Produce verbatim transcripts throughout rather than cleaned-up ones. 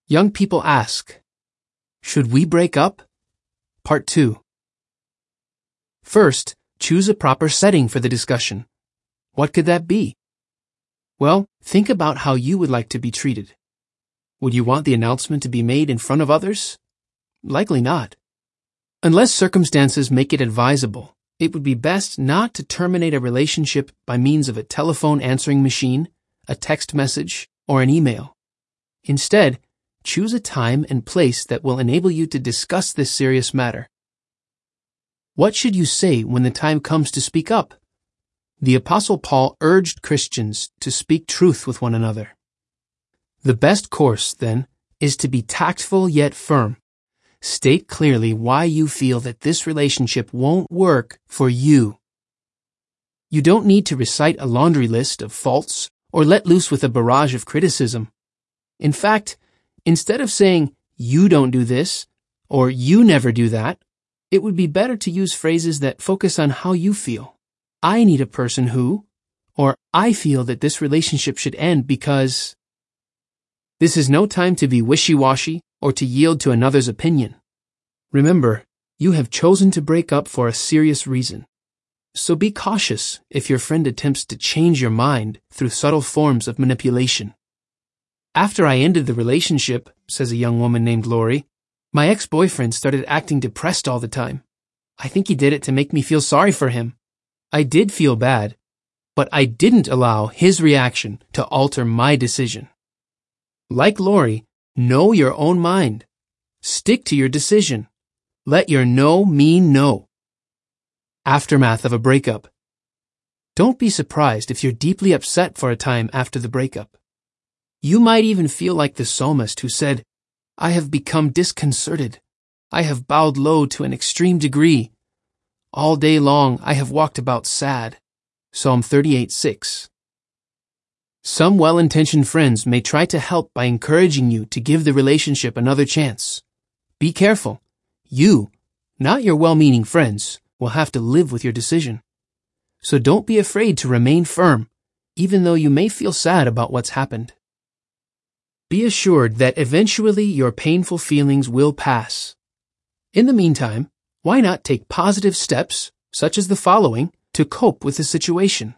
Young people ask, should we break up? Part two. First, choose a proper setting for the discussion. What could that be? Well, think about how you would like to be treated. Would you want the announcement to be made in front of others? Likely not. Unless circumstances make it advisable, it would be best not to terminate a relationship by means of a telephone answering machine, a text message, or an email. Instead, choose a time and place that will enable you to discuss this serious matter. What should you say when the time comes to speak up? The Apostle Paul urged Christians to speak truth with one another. The best course, then, is to be tactful yet firm. State clearly why you feel that this relationship won't work for you. You don't need to recite a laundry list of faults or let loose with a barrage of criticism. In fact, instead of saying, you don't do this, or you never do that, it would be better to use phrases that focus on how you feel. I need a person who, or I feel that this relationship should end because... This is no time to be wishy-washy or to yield to another's opinion. Remember, you have chosen to break up for a serious reason. So be cautious if your friend attempts to change your mind through subtle forms of manipulation. After I ended the relationship, says a young woman named Lori, my ex-boyfriend started acting depressed all the time. I think he did it to make me feel sorry for him. I did feel bad, but I didn't allow his reaction to alter my decision. Like Lori, know your own mind. Stick to your decision. Let your no mean no. Aftermath of a breakup. Don't be surprised if you're deeply upset for a time after the breakup. You might even feel like the psalmist who said, I have become disconcerted. I have bowed low to an extreme degree. All day long I have walked about sad. Psalm thirty-eight six. Some well-intentioned friends may try to help by encouraging you to give the relationship another chance. Be careful. You, not your well-meaning friends, will have to live with your decision. So don't be afraid to remain firm, even though you may feel sad about what's happened. Be assured that eventually your painful feelings will pass. In the meantime, why not take positive steps, such as the following, to cope with the situation?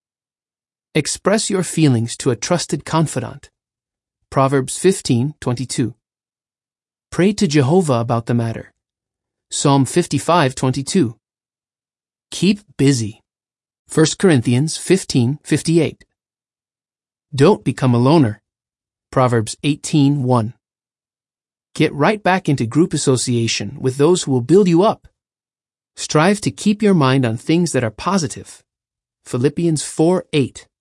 Express your feelings to a trusted confidant. Proverbs fifteen twenty-two. Pray to Jehovah about the matter. Psalm fifty-five twenty-two. Keep busy. First Corinthians fifteen fifty-eight. Don't become a loner. Proverbs eighteen one. Get right back into group association with those who will build you up. Strive to keep your mind on things that are positive. Philippians four eight.